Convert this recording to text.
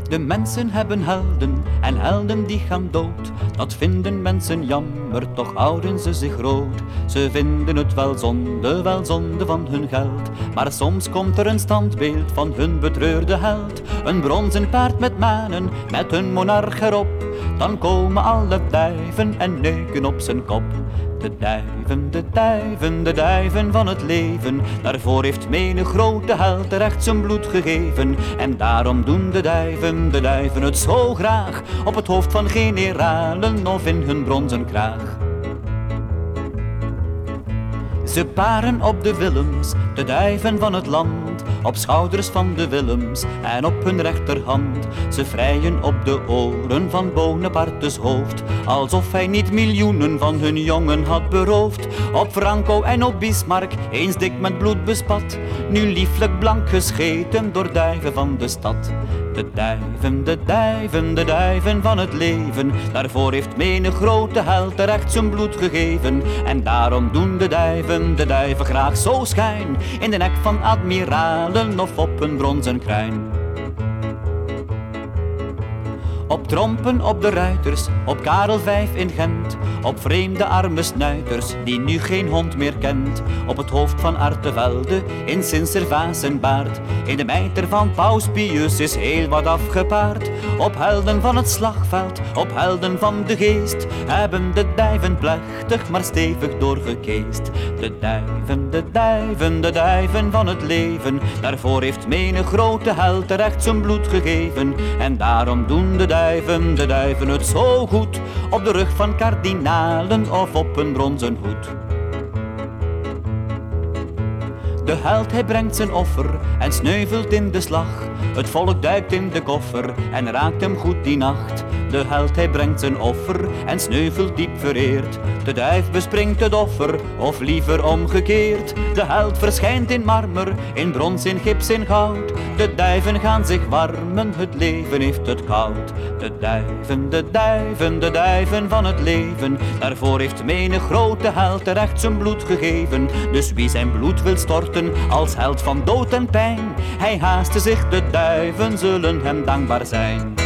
De mensen hebben helden en helden die gaan dood. Dat vinden mensen jammer, toch houden ze zich groot. Ze vinden het wel zonde van hun geld. Maar soms komt er een standbeeld van hun betreurde held. Een bronzen paard met manen, met hun monarch erop. Dan komen alle duiven en neuken op zijn kop. De duiven, de duiven, de duiven van het leven. Daarvoor heeft menig grote held terecht zijn bloed gegeven. En daarom doen de duiven het zo graag. Op het hoofd van generalen of in hun bronzen kraag. Ze paren op de Willems, de duiven van het land. Op schouders van de Willems en op hun rechterhand. Ze vrijen op de oren van Bonapartes hoofd. Alsof hij niet miljoenen van hun jongen had beroofd. Op Franco en op Bismarck, eens dik met bloed bespat. Nu lieflijk blank gescheten door duiven van de stad. De duiven, de duiven, de duiven van het leven. Daarvoor heeft menig grote held terecht zijn bloed gegeven. En daarom doen de duiven graag zo schijn. In de nek van admiralen of op een bronzen kruin. Op trompen, op de ruiters, op Karel V in Gent. Op vreemde arme snuiters, die nu geen hond meer kent. Op het hoofd van Artevelde, in Sint-Servaas en Baard. In de mijter van Paus Pius is heel wat afgepaard. Op helden van het slagveld, op helden van de geest. Hebben de duiven plechtig, maar stevig doorgekeest. De duiven, de duiven, de duiven van het leven. Daarvoor heeft menig grote held terecht zijn bloed gegeven. En daarom doen de duiven het zo goed. Op de rug van kardinalen of op een bronzen hoed. De held hij brengt zijn offer en sneuvelt in de slag. Het volk duikt in de koffer en raakt hem goed die nacht. De held hij brengt zijn offer en sneuvelt diep vereerd. De duif bespringt het offer, of liever omgekeerd. De held verschijnt in marmer, in brons, in gips, in goud. De duiven gaan zich warmen, het leven heeft het koud. De duiven, de duiven, de duiven van het leven. Daarvoor heeft menig grote held terecht zijn bloed gegeven. Dus wie zijn bloed wil storten als held van dood en pijn, hij haastte zich, de duiven zullen hem dankbaar zijn.